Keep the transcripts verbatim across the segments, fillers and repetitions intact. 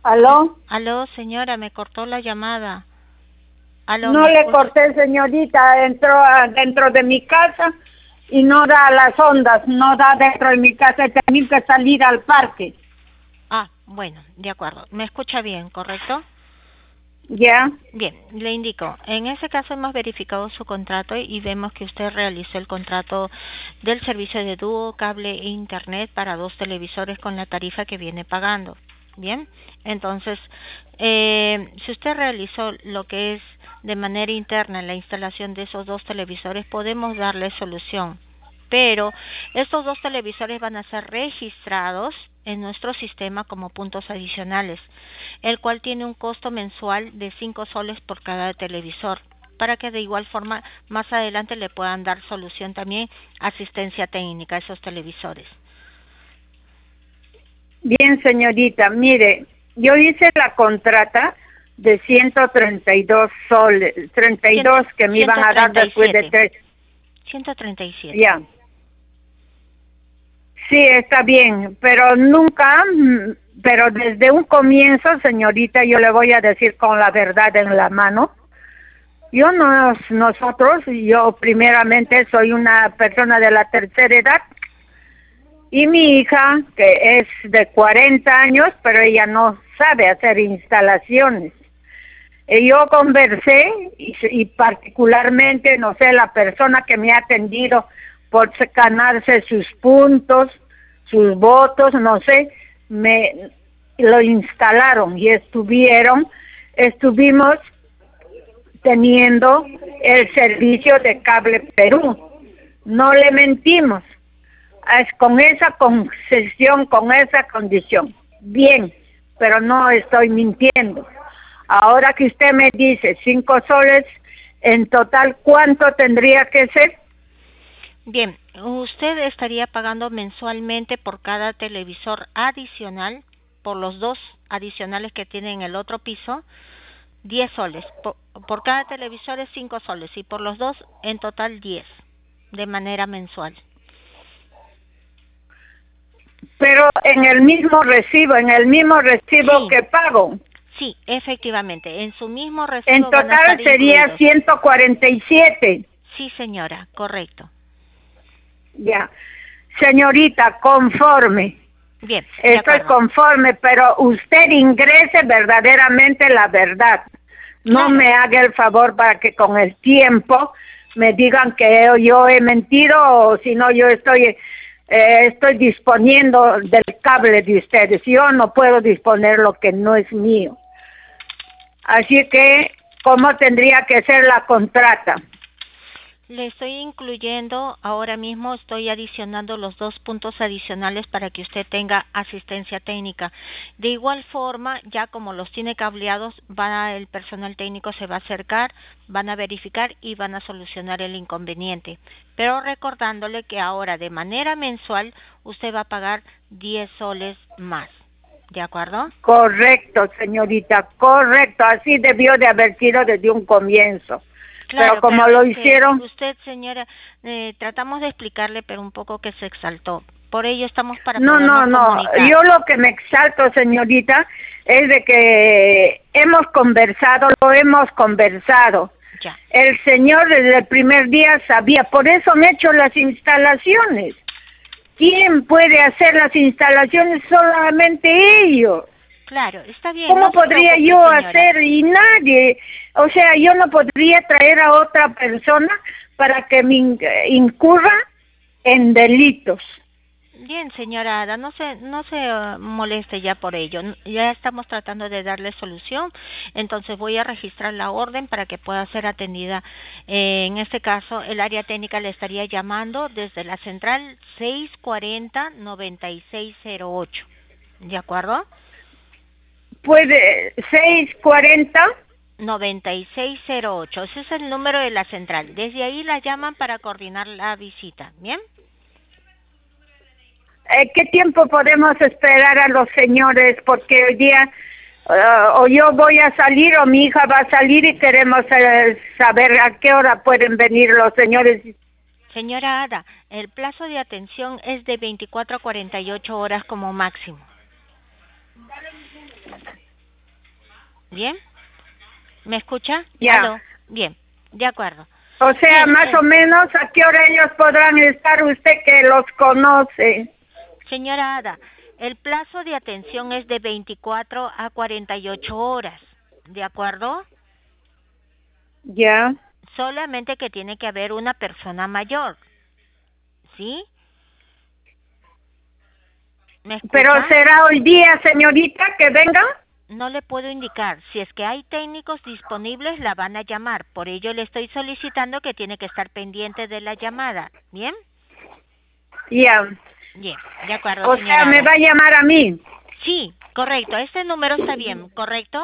¿Aló? Aló, señora, me cortó la llamada. Aló, No ¿me le escucha? corté, señorita, entró a- dentro de mi casa y no da las ondas, no da dentro de mi casa, he tenido que salir al parque. Ah, bueno, de acuerdo. ¿Me escucha bien, correcto? ¿Ya? Bien, le indico. En ese caso hemos verificado su contrato y vemos que usted realizó el contrato del servicio de dúo, cable e internet para dos televisores con la tarifa que viene pagando. Bien, entonces, eh, si usted realizó lo que es de manera interna la instalación de esos dos televisores, podemos darle solución. Pero estos dos televisores van a ser registrados en nuestro sistema como puntos adicionales, el cual tiene un costo mensual de cinco soles por cada televisor, para que de igual forma más adelante le puedan dar solución también, asistencia técnica a esos televisores. Bien, señorita, mire, yo hice la contrata de ciento treinta y dos soles, treinta y dos que me iban a dar después de tres. ciento treinta y siete. Ya. Sí, está bien, pero nunca, mm, pero desde un comienzo, señorita, yo le voy a decir con la verdad en la mano. Yo no, nosotros, yo primeramente soy una persona de la tercera edad y mi hija, que es de cuarenta años, pero ella no sabe hacer instalaciones. Y yo conversé y, y particularmente, no sé, la persona que me ha atendido por ganarse sus puntos, sus votos, no sé, me lo instalaron y estuvieron, estuvimos teniendo el servicio de Cable Perú. No le mentimos, es con esa concesión, con esa condición. Bien, pero no estoy mintiendo. Ahora que usted me dice cinco soles, en total, ¿cuánto tendría que ser? Bien, usted estaría pagando mensualmente por cada televisor adicional, por los dos adicionales que tiene en el otro piso, diez soles. Por, por cada televisor es cinco soles y por los dos en total diez, de manera mensual. Pero en el mismo recibo, en el mismo recibo Sí, que pago. sí, efectivamente, en su mismo recibo En van a estar total sería incluidos. ciento cuarenta y siete. Sí, señora, correcto. Ya. Señorita, conforme. Bien, de Estoy acuerdo. conforme, pero usted ingrese verdaderamente la verdad. No Claro. me haga el favor para que con el tiempo me digan que yo he mentido o si no yo estoy eh, estoy disponiendo del cable de ustedes. Yo no puedo disponer lo que no es mío. Así que, ¿cómo tendría que ser la contrata? Le estoy incluyendo, ahora mismo estoy adicionando los dos puntos adicionales para que usted tenga asistencia técnica. De igual forma, ya como los tiene cableados, van a, el personal técnico se va a acercar, van a verificar y van a solucionar el inconveniente. Pero recordándole que ahora de manera mensual usted va a pagar diez soles más. ¿De acuerdo? Correcto, señorita, correcto. Así debió de haber sido desde un comienzo. Claro, Pero como pero lo es que hicieron, usted, señora, eh, tratamos de explicarle, pero un poco que se exaltó. Por ello estamos para no, no, podernos no. comunicar. Yo lo que me exalto, señorita, es de que hemos conversado, lo hemos conversado. Ya. El señor desde el primer día sabía, por eso han hecho las instalaciones. ¿Quién puede hacer las instalaciones? Solamente ellos. Claro, está bien, ¿Cómo no se podría preocupe, yo señora. hacer? Y nadie, o sea, yo no podría traer a otra persona para que me in- incurra en delitos. Bien, señora Ada, no se, no se eh, moleste ya por ello. N- Ya estamos tratando de darle solución. Entonces voy a registrar la orden para que pueda ser atendida. Eh, en este caso, el área técnica le estaría llamando desde la central seis cuarenta noventa y seis cero ocho. ¿De acuerdo? Puede, seis cuarenta, noventa y seis cero ocho. Ese es el número de la central. Desde ahí la llaman para coordinar la visita. ¿Bien? eh, ¿qué tiempo podemos esperar a los señores? Porque hoy día eh, o yo voy a salir o mi hija va a salir y queremos eh, saber a qué hora pueden venir los señores. Señora Ada, el plazo de atención es de veinticuatro a cuarenta y ocho horas como máximo. ¿Bien? ¿Me escucha? Ya. ¿Aló? Bien, de acuerdo. O sea, Bien, más eh, o menos, ¿a qué hora ellos podrán estar? Usted que los conoce. señora Ada, el plazo de atención es de veinticuatro a cuarenta y ocho horas, ¿de acuerdo? Ya. Solamente que tiene que haber una persona mayor, ¿sí? ¿Me Pero escucha? será hoy día, señorita, que vengan. No le puedo indicar. Si es que hay técnicos disponibles, la van a llamar. Por ello le estoy solicitando que tiene que estar pendiente de la llamada. ¿Bien? Ya. Bien, de acuerdo, O sea, señora me Ada. va a llamar a mí. Sí, correcto. Este número está bien, ¿correcto?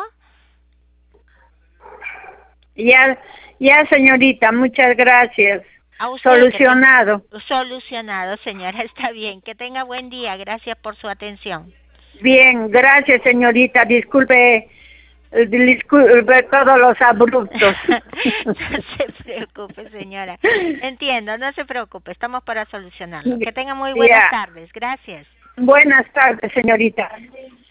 Ya, ya, señorita, muchas gracias. A usted que tenga Solucionado. solucionado, señora. Está bien. Que tenga buen día. Gracias por su atención. Bien, gracias, señorita. Disculpe, eh, disculpe todos los abruptos. No se preocupe, señora. Entiendo, no se preocupe. Estamos para solucionarlo. Que tenga muy buenas Ya. tardes. Gracias. Buenas tardes, señorita.